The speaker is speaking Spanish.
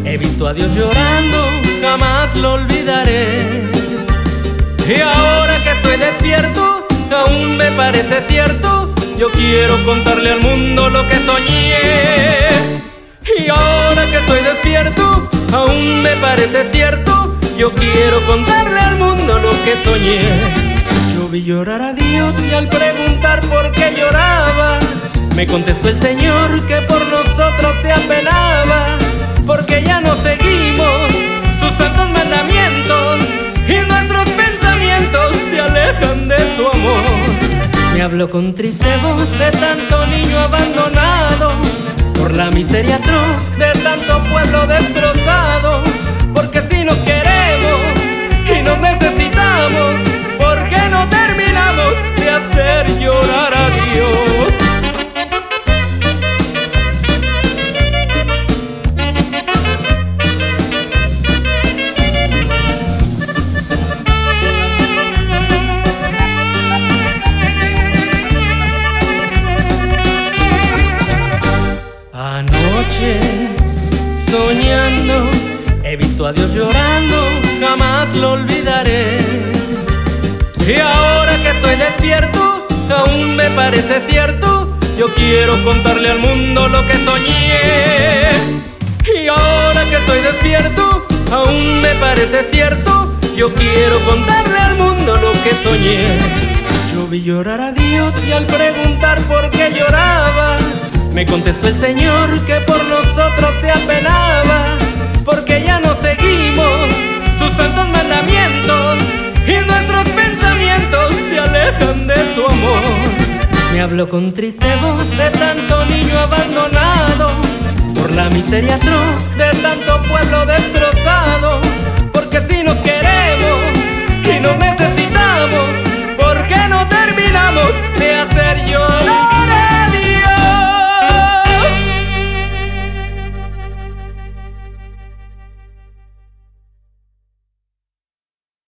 He visto a Dios llorando, jamás lo olvidaré. Y ahora que estoy despierto, aún me parece cierto. Yo quiero contarle al mundo lo que soñé. Y ahora que estoy despierto, aún me parece cierto. Yo quiero contarle al mundo lo que soñé. Yo vi llorar a Dios y al preguntar por qué lloraba, me contestó el Señor que por nosotros se apenaba, porque ya no seguimos sus santos mandamientos y nuestros pensamientos se alejan de su amor. Me habló con triste voz de tanto niño abandonado, por la miseria atroz de tanto pueblo destrozado. Porque si nos queremos y nos necesitamos, ¿por qué no terminamos de hacer llorar a Dios? Anoche, soñando, he visto a Dios llorando, jamás lo olvidaré. Y ahora que estoy despierto, aún me parece cierto. Yo quiero contarle al mundo lo que soñé. Y ahora que estoy despierto, aún me parece cierto. Yo quiero contarle al mundo lo que soñé. Yo vi llorar a Dios y al preguntar por qué lloraba, me contestó el Señor que por nosotros se apenaba, porque ya no seguimos sus santos mandamientos y nuestros pensamientos se alejan de su amor. Me habló con triste voz de tanto niño abandonado, por la miseria atroz de tanto pueblo destrozado. Porque si nos queremos y nos necesitamos, ¿por qué no terminamos de hacer